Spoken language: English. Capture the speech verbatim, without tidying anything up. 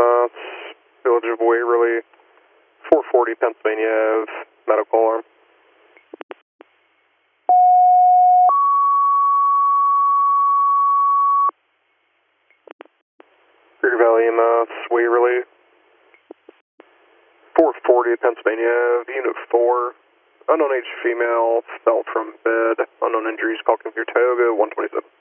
E M S, Village of Waverly, four forty Pennsylvania, medical alarm. Greer Valley E M S, Waverly, four forty Pennsylvania, Unit four, unknown age female, fell from bed, unknown injuries, call computer Tioga, one twenty-seven.